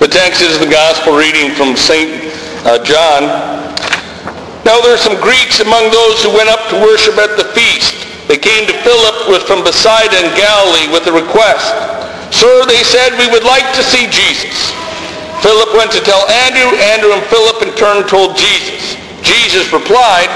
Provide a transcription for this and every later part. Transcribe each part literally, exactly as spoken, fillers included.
The text is the gospel reading from Saint uh, John. Now there are some Greeks among those who went up to worship at the feast. They came to Philip, who was from Bethsaida in Galilee, with a request. Sir, they said, we would like to see Jesus. Philip went to tell Andrew. Andrew and Philip in turn told Jesus. Jesus replied,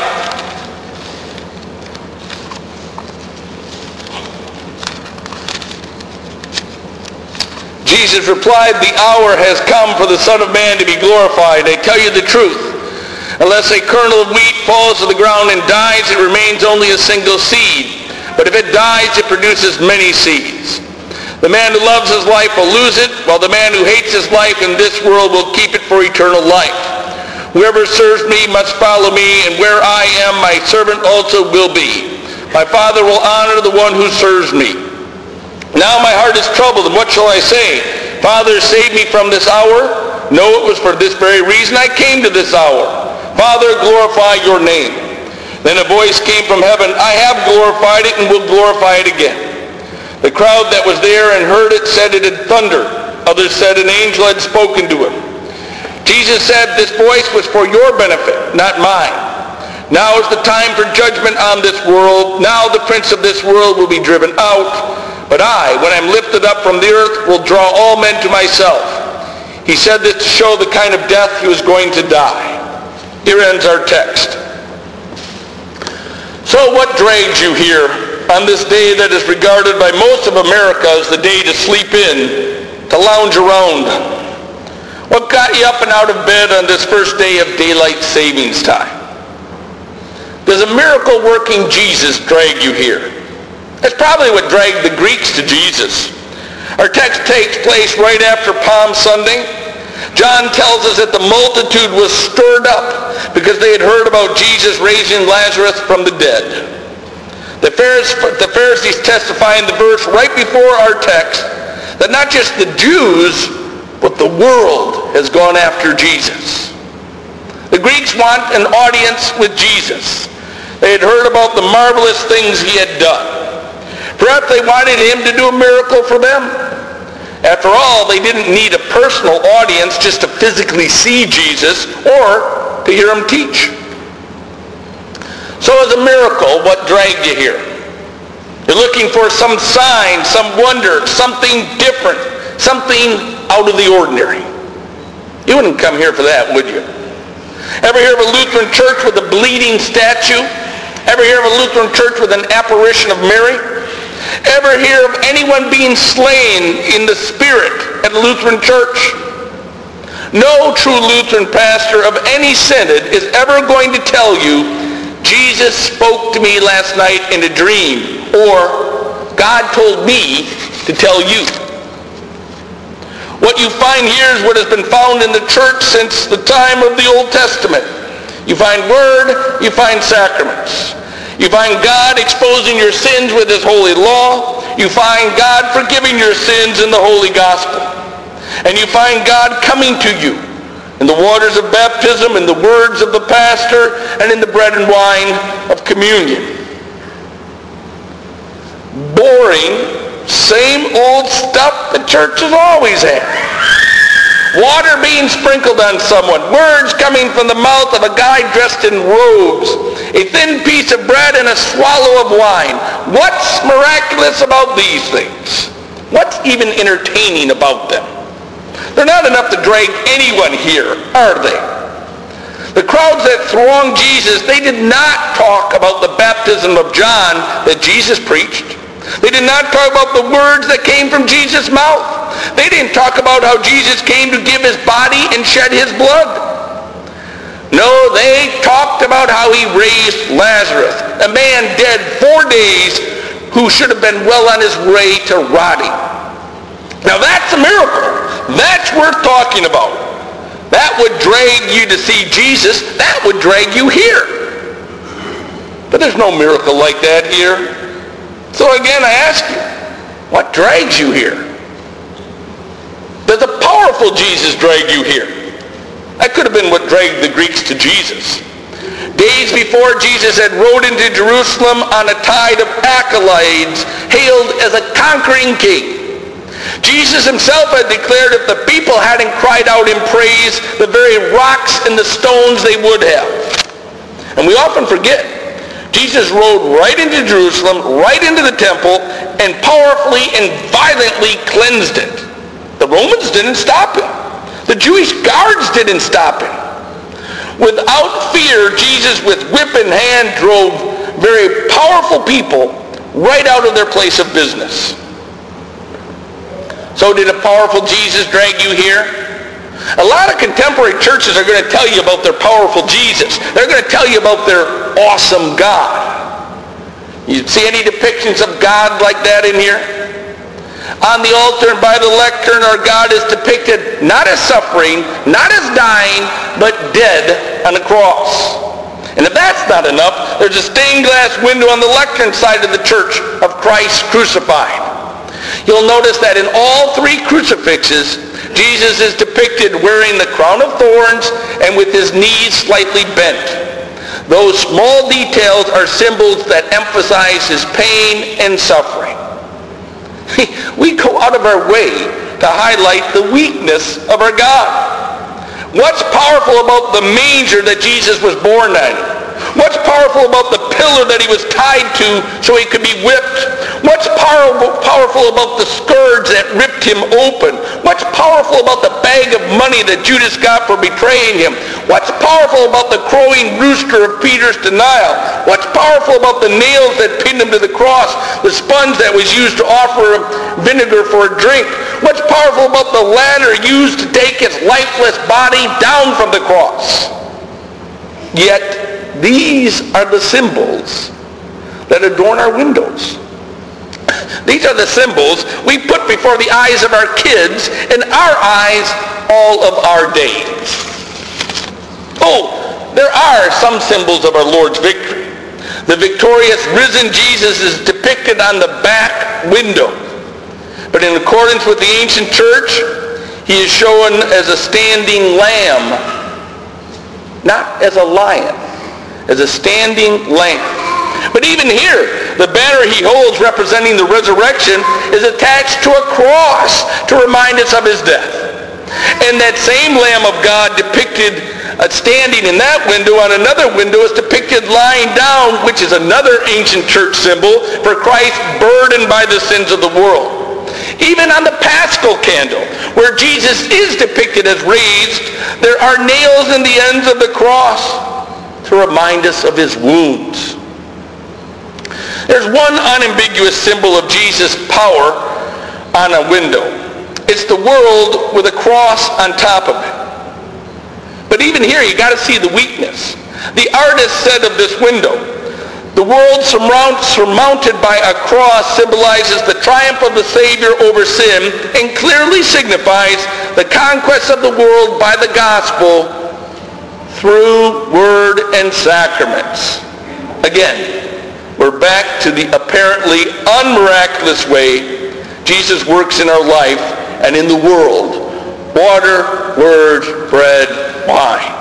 Jesus replied, the hour has come for the Son of Man to be glorified. I tell you the truth. Unless a kernel of wheat falls to the ground and dies, it remains only a single seed. But if it dies, it produces many seeds. The man who loves his life will lose it, while the man who hates his life in this world will keep it for eternal life. Whoever serves me must follow me, and where I am, my servant also will be. My Father will honor the one who serves me. Now my heart is troubled, and what shall I say? Father, save me from this hour? No, it was for this very reason I came to this hour. Father, glorify your name. Then a voice came from heaven, I have glorified it and will glorify it again. The crowd that was there and heard it said it had thundered. Others said an angel had spoken to him. Jesus said, this voice was for your benefit, not mine. Now is the time for judgment on this world. Now the prince of this world will be driven out. But I, when I'm lifted up from the earth, will draw all men to myself. He said this to show the kind of death he was going to die. Here ends our text. So what drags you here on this day that is regarded by most of America as the day to sleep in, to lounge around? What got you up and out of bed on this first day of daylight savings time? Does a miracle-working Jesus drag you here? That's probably what dragged the Greeks to Jesus. Our text takes place right after Palm Sunday. John tells us that the multitude was stirred up because they had heard about Jesus raising Lazarus from the dead. The Pharisees testify in the verse right before our text that not just the Jews, but the world has gone after Jesus. The Greeks want an audience with Jesus. They had heard about the marvelous things he had done. Perhaps they wanted him to do a miracle for them. After all, they didn't need a personal audience just to physically see Jesus or to hear him teach. So as a miracle, what dragged you here? You're looking for some sign, some wonder, something different, something out of the ordinary. You wouldn't come here for that, would you? Ever hear of a Lutheran church with a bleeding statue? Ever hear of a Lutheran church with an apparition of Mary? Ever hear of anyone being slain in the spirit at a Lutheran church? No true Lutheran pastor of any synod is ever going to tell you, Jesus spoke to me last night in a dream, or God told me to tell you. What you find here is what has been found in the church since the time of the Old Testament. You find word, you find sacraments. You find God exposing your sins with his holy law. You find God forgiving your sins in the holy gospel. And you find God coming to you in the waters of baptism, in the words of the pastor, and in the bread and wine of communion. Boring, same old stuff the church has always had. Water being sprinkled on someone, words coming from the mouth of a guy dressed in robes, a thin piece of bread and a swallow of wine. What's miraculous about these things? What's even entertaining about them? They're not enough to drag anyone here, are they? The crowds that thronged Jesus, they did not talk about the baptism of John that Jesus preached. They did not talk about the words that came from Jesus' mouth. They didn't talk about how Jesus came to give his body and shed his blood. No, they talked about how he raised Lazarus, a man dead four days who should have been well on his way to rotting. Now that's a miracle. That's worth talking about. That would drag you to see Jesus. That would drag you here. But there's no miracle like that here. So again, I ask you, what drags you here? Does a powerful Jesus drag you here? That could have been what dragged the Greeks to Jesus. Days before, Jesus had rode into Jerusalem on a tide of acolytes, hailed as a conquering king. Jesus himself had declared if the people hadn't cried out in praise, the very rocks and the stones they would have. And we often forget, Jesus rode right into Jerusalem, right into the temple, and powerfully and violently cleansed it. The Romans didn't stop him. The Jewish guards didn't stop him. Without fear, Jesus, with whip in hand, drove very powerful people right out of their place of business. So did a powerful Jesus drag you here? A lot of contemporary churches are going to tell you about their powerful Jesus. They're going to tell you about their awesome God. You see any depictions of God like that in here? On the altar and by the lectern, our God is depicted not as suffering, not as dying, but dead on the cross. And if that's not enough, there's a stained glass window on the lectern side of the church of Christ crucified. You'll notice that in all three crucifixes, Jesus is depicted wearing the crown of thorns and with his knees slightly bent. Those small details are symbols that emphasize his pain and suffering. We go out of our way to highlight the weakness of our God. What's powerful about the manger that Jesus was born in? What's powerful about the pillar that he was tied to so he could be whipped? What's powerful, powerful about the scourge that ripped him open? What's powerful about the bag of money that Judas got for betraying him? What's powerful about the crowing rooster of Peter's denial? What's powerful about the nails that pinned him to the cross? The sponge that was used to offer vinegar for a drink? What's powerful about the ladder used to take his lifeless body down from the cross? Yet, these are the symbols that adorn our windows. These are the symbols we put before the eyes of our kids and our eyes all of our days. Oh, there are some symbols of our Lord's victory. The victorious risen Jesus is depicted on the back window. But in accordance with the ancient church, he is shown as a standing lamb, not as a lion. As a standing lamb. But even here, the banner he holds representing the resurrection is attached to a cross to remind us of his death. And that same Lamb of God depicted uh, standing in that window on another window is depicted lying down, which is another ancient church symbol for Christ burdened by the sins of the world. Even on the Paschal candle, where Jesus is depicted as raised, there are nails in the ends of the cross to remind us of his wounds. There's one unambiguous symbol of Jesus' power on a window. It's the world with a cross on top of it. But even here, you got to see the weakness. The artist said of this window, the world surmount, surmounted by a cross symbolizes the triumph of the Savior over sin and clearly signifies the conquest of the world by the gospel through word and sacraments. Again, we're back to the apparently unmiraculous way Jesus works in our life and in the world. Water, word, bread, wine.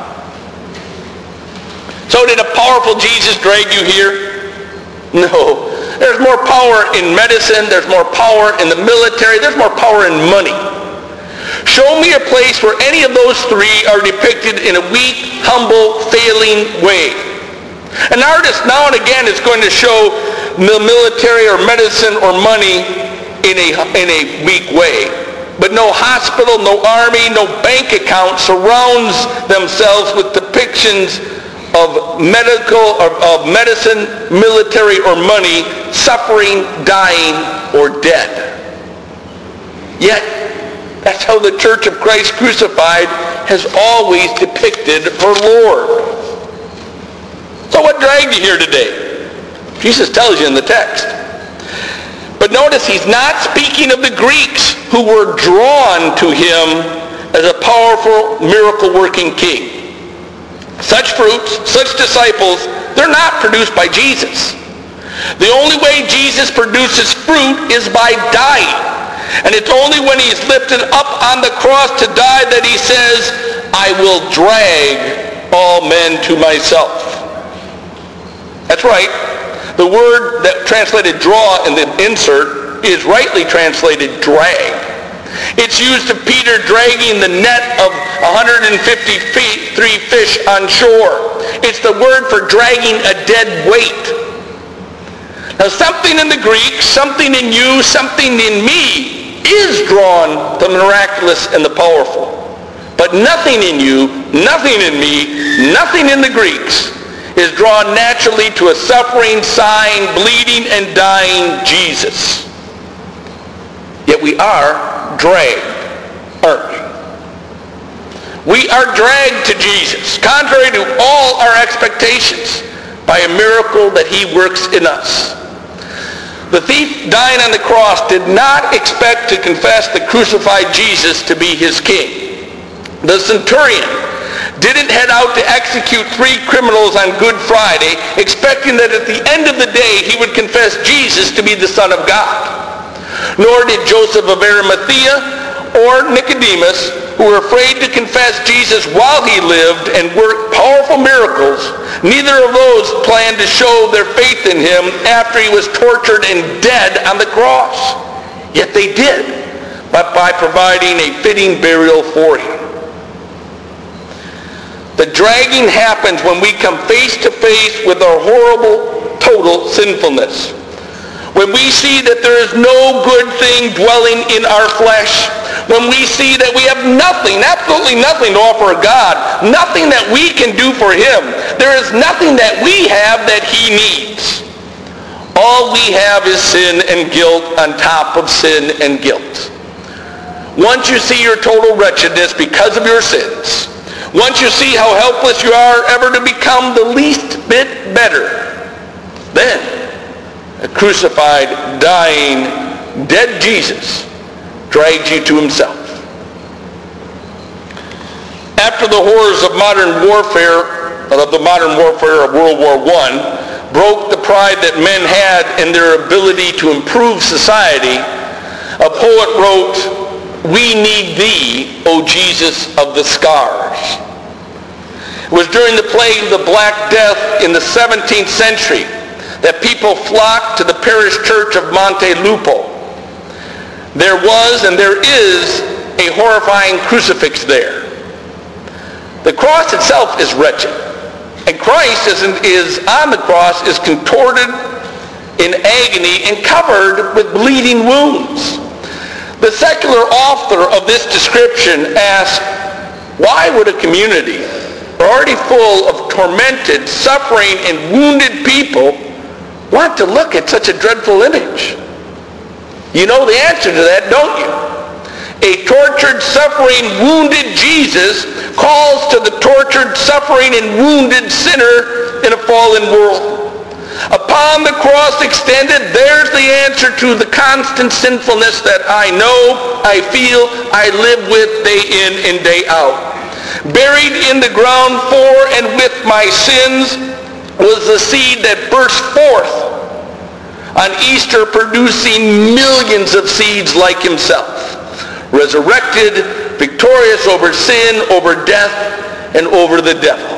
So did a powerful Jesus drag you here? No. There's more power in medicine. There's more power in the military. There's more power in money. Show me a place where any of those three are depicted in a weak, humble, failing way. An artist now and again is going to show the military or medicine or money in a, in a weak way. But no hospital, no army, no bank account surrounds themselves with depictions of medical, of, of medicine, military, or money, suffering, dying, or dead. Yet, that's how the Church of Christ Crucified has always depicted her Lord. So what dragged you here today? Jesus tells you in the text. But notice he's not speaking of the Greeks who were drawn to him as a powerful miracle-working king. Such fruits, such disciples, they're not produced by Jesus. The only way Jesus produces fruit is by dying. And it's only when he's lifted up on the cross to die that he says, I will drag all men to myself. That's right. The word that translated draw in the insert is rightly translated drag. It's used of Peter dragging the net of one hundred fifty-three fish on shore. It's the word for dragging a dead weight. Now, something in the Greek, something in you, something in me is drawn to the miraculous and the powerful. But nothing in you, nothing in me, nothing in the Greeks is drawn naturally to a suffering, sighing, bleeding, and dying Jesus. Yet we are dragged, aren't we? We are dragged to Jesus, contrary to all our expectations, by a miracle that he works in us. The thief dying on the cross did not expect to confess the crucified Jesus to be his king. The centurion didn't head out to execute three criminals on Good Friday, expecting that at the end of the day he would confess Jesus to be the Son of God. Nor did Joseph of Arimathea or Nicodemus, who were afraid to confess Jesus while he lived and worked powerful miracles, neither of those planned to show their faith in him after he was tortured and dead on the cross. Yet they did, but by providing a fitting burial for him. The dragging happens when we come face to face with our horrible, total sinfulness. When we see that there is no good thing dwelling in our flesh, when we see that we have nothing, absolutely nothing to offer God, nothing that we can do for him, there is nothing that we have that he needs. All we have is sin and guilt on top of sin and guilt. Once you see your total wretchedness because of your sins, once you see how helpless you are ever to become the least bit better, then a crucified, dying, dead Jesus drags you to himself. After the horrors of modern warfare, of the modern warfare of World War One, broke the pride that men had in their ability to improve society, a poet wrote, "We need thee, O Jesus of the scars." It was during the plague of the Black Death in the seventeenth century that people flocked to the parish church of Monte Lupo. There was and there is a horrifying crucifix there. The cross itself is wretched, and Christ is, is on the cross is contorted in agony and covered with bleeding wounds. The secular author of this description asks, why would a community already full of tormented, suffering, and wounded people want to look at such a dreadful image? You know the answer to that, don't you? A tortured, suffering, wounded Jesus calls to the tortured, suffering, and wounded sinner in a fallen world. Upon the cross extended, there's the answer to the constant sinfulness that I know, I feel, I live with day in and day out. Buried in the ground for and with my sins was the seed that burst forth on Easter, producing millions of seeds like himself, resurrected, victorious over sin, over death, and over the devil.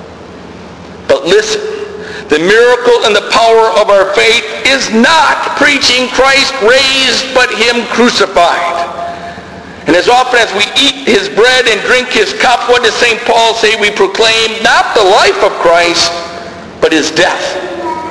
But listen, the miracle and the power of our faith is not preaching Christ raised, but him crucified. And as often as we eat his bread and drink his cup, what does Saint Paul say? We proclaim not the life of Christ, but his death.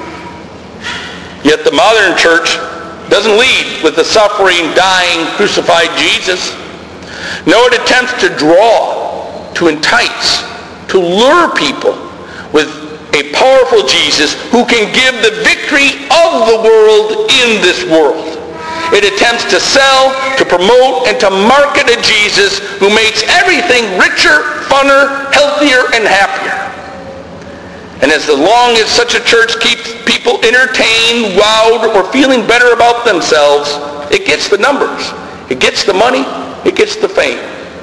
Yet the modern church doesn't lead with the suffering, dying, crucified Jesus. No, it attempts to draw, to entice, to lure people with a powerful Jesus who can give the victory of the world in this world. It attempts to sell, to promote, and to market a Jesus who makes everything richer, funner, healthier, and happier. And as long as such a church keeps people entertained, wowed, or feeling better about themselves, it gets the numbers, it gets the money, it gets the fame.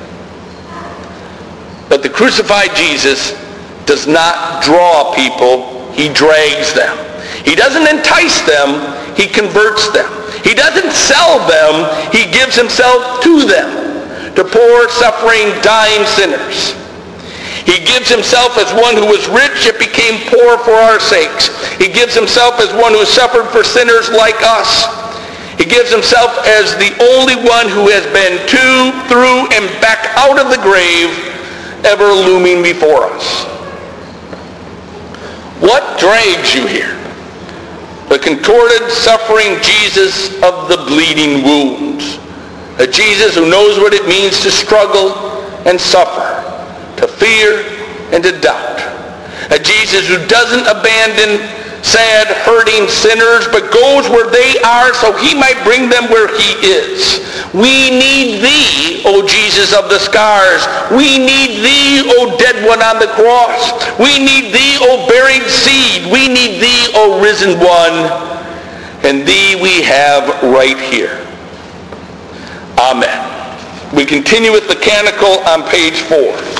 But the crucified Jesus does not draw people, he drags them. He doesn't entice them, he converts them. He doesn't sell them, he gives himself to them, to poor, suffering, dying sinners. He gives himself as one who was rich yet became poor for our sakes. He gives himself as one who suffered for sinners like us. He gives himself as the only one who has been to, through, and back out of the grave, ever looming before us. What drags you here? The contorted, suffering Jesus of the bleeding wounds. A Jesus who knows what it means to struggle and suffer, to fear and to doubt. A Jesus who doesn't abandon sad, hurting sinners, but goes where they are so he might bring them where he is. We need thee, O Jesus of the scars. We need thee, O dead one on the cross. We need thee, O buried seed. We need thee, O risen one. And thee we have right here. Amen. We continue with the canticle on page four.